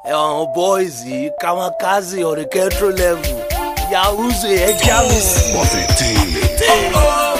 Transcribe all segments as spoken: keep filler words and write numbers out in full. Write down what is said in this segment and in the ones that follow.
àwọn boys yìí kamikaze on the control level yahoo ẹ já mi sí.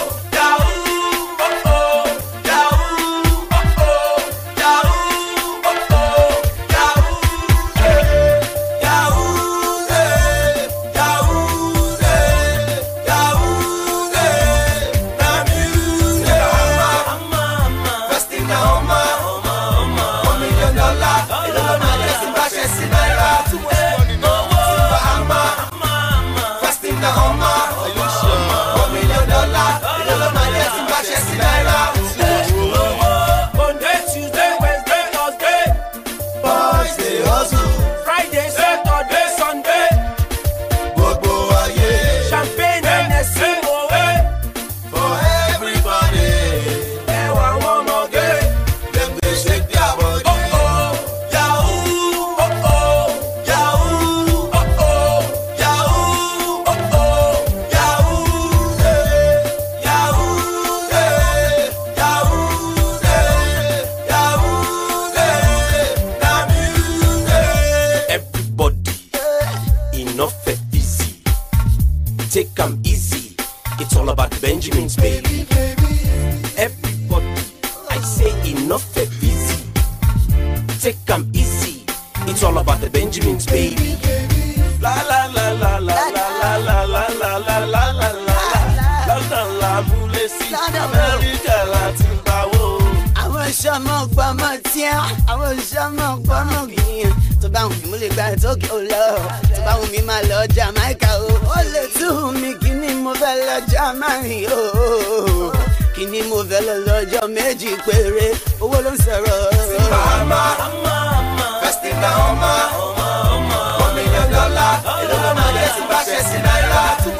Take 'em easy, it's all about the Benjamins, baby. Everybody, I say enough and easy. Take 'em easy, it's all about the Benjamins, baby. La la la la la la la la la la la la la la la la mulesi America Latin bawo. Àwọn ṣọmọ gbọmọ tíá, àwọn ṣọmọ gbọmọ gbìyàn. Tó bá wùn mí mo lè gba Tókè ó lọ, tó bá wùn mí máa lọ Jamaica o. Ó lè tú mi kí ni mo fẹ́ lọ Jamaica o. Kí ni mo fẹ́ lọ lọ́jọ́ méjì péré, owó ló ń sọ̀rọ̀. Bahama, first in Bahama, one million dollar, èló ló máa yẹ sí bá ṣe sí náírà.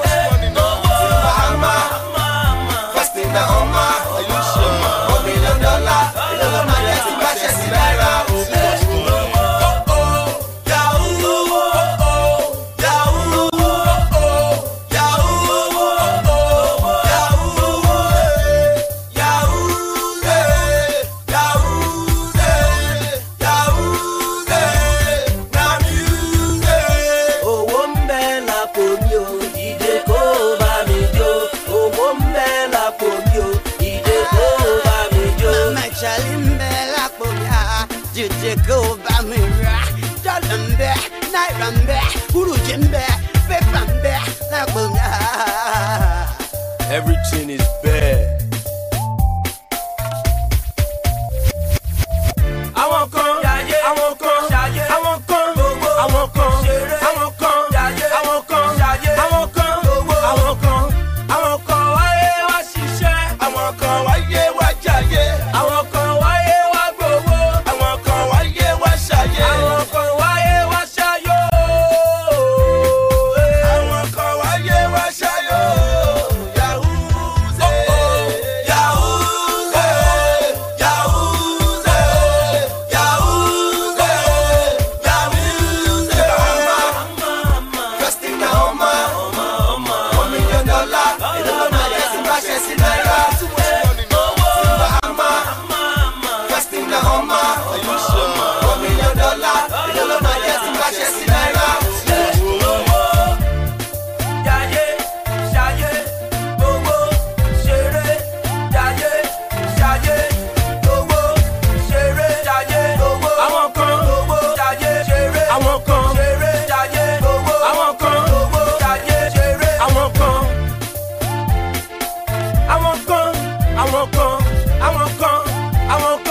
Bahama, first in Bahama, one million dollar, èló ló máa yẹ sí bá ṣe sí náírà. Go by me, Jalambe, Nairambe, Urujimbe, Pepambe, Labunga. Everything is bad. I won't come, I won't come, I won't come, I won't come, I won't come, I won't come, I won't come, I won't come, I won't come, why was she share? I won't come, why you watch it? I won't come. I won't come, I won't come, I won't come, I won't come.